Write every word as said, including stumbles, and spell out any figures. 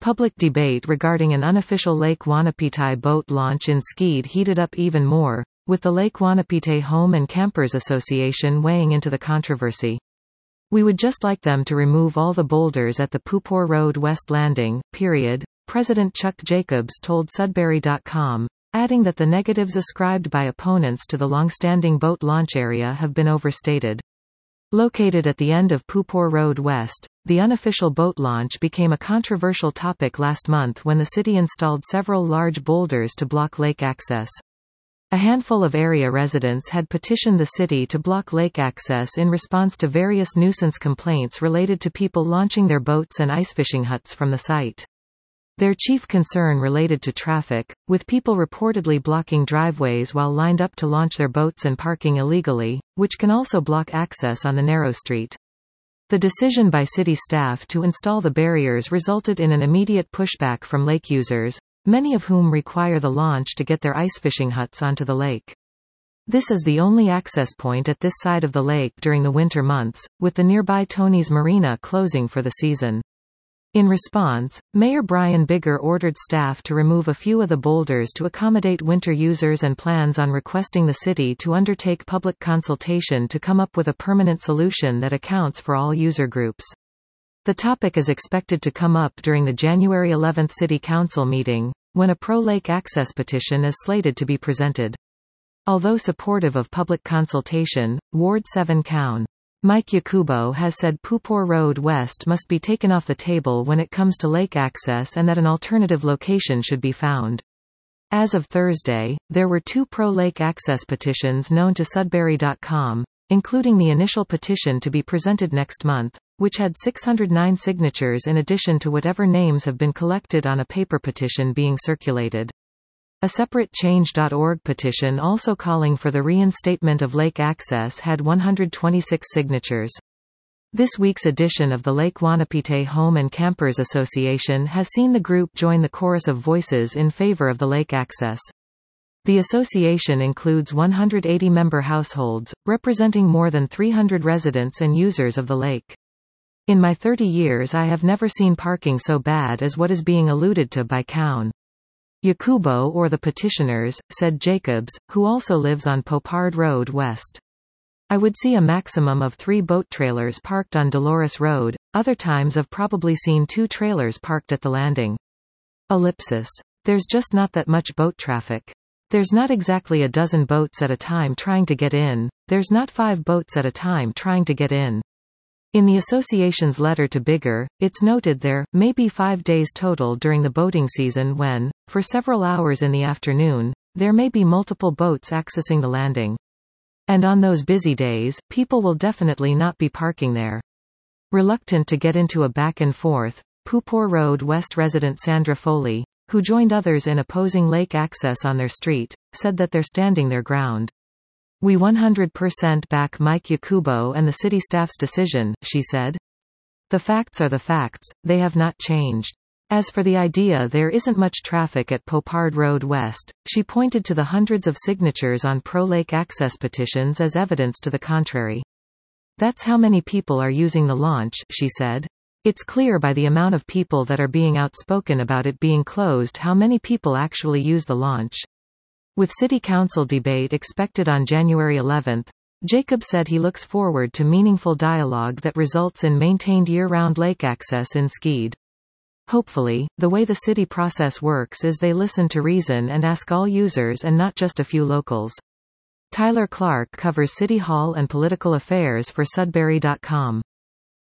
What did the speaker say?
Public debate regarding an unofficial Lake Wanapitei boat launch in Skede heated up even more, with the Lake Wanapitei Home and Campers Association weighing into the controversy. "We would just like them to remove all the boulders at the Pupor Road West Landing, period," President Chuck Jacobs told Sudbury dot com, adding that the negatives ascribed by opponents to the long-standing boat launch area have been overstated. Located at the end of Pupor Road West, the unofficial boat launch became a controversial topic last month when the city installed several large boulders to block lake access. A handful of area residents had petitioned the city to block lake access in response to various nuisance complaints related to people launching their boats and icefishing huts from the site. Their chief concern related to traffic, with people reportedly blocking driveways while lined up to launch their boats and parking illegally, which can also block access on the narrow street. The decision by city staff to install the barriers resulted in an immediate pushback from lake users, many of whom require the launch to get their icefishing huts onto the lake. This is the only access point at this side of the lake during the winter months, with the nearby Tony's Marina closing for the season. In response, Mayor Brian Bigger ordered staff to remove a few of the boulders to accommodate winter users and plans on requesting the city to undertake public consultation to come up with a permanent solution that accounts for all user groups. The topic is expected to come up during the January eleventh City Council meeting, when a pro-lake access petition is slated to be presented. Although supportive of public consultation, Ward seven Coun. Mike Yakubo has said Pupor Road West must be taken off the table when it comes to lake access and that an alternative location should be found. As of Thursday, there were two pro-lake access petitions known to Sudbury dot com, including the initial petition to be presented next month, which had six hundred nine signatures in addition to whatever names have been collected on a paper petition being circulated. A separate change dot org petition also calling for the reinstatement of lake access had one hundred twenty-six signatures. This week's edition of the Lake Wanapitei Home and Campers Association has seen the group join the chorus of voices in favor of the lake access. The association includes one hundred eighty member households, representing more than three hundred residents and users of the lake. "In my thirty years I have never seen parking so bad as what is being alluded to by Coun. Yakubo or the petitioners," said Jacobs, who also lives on Popard Road West. "I would see a maximum of three boat trailers parked on Dolores Road, other times I've probably seen two trailers parked at the landing. Ellipsis. There's just not that much boat traffic. There's not exactly a dozen boats at a time trying to get in, there's not five boats at a time trying to get in." In the association's letter to Bigger, it's noted there may be five days total during the boating season when, for several hours in the afternoon, there may be multiple boats accessing the landing. And on those busy days, people will definitely not be parking there. Reluctant to get into a back and forth, Pupor Road West resident Sandra Foley, who joined others in opposing lake access on their street, said that they're standing their ground. "We one hundred percent back Mike Yakubo and the city staff's decision," she said. "The facts are the facts, they have not changed. As for the idea there isn't much traffic at Popard Road West," she pointed to the hundreds of signatures on pro-lake access petitions as evidence to the contrary. "That's how many people are using the launch," she said. "It's clear by the amount of people that are being outspoken about it being closed how many people actually use the launch." With City Council debate expected on January eleventh, Jacob said he looks forward to meaningful dialogue that results in maintained year-round lake access in Skede. Hopefully, the way the city process works is they listen to reason and ask all users and not just a few locals. Tyler Clark covers City Hall and political affairs for Sudbury dot com.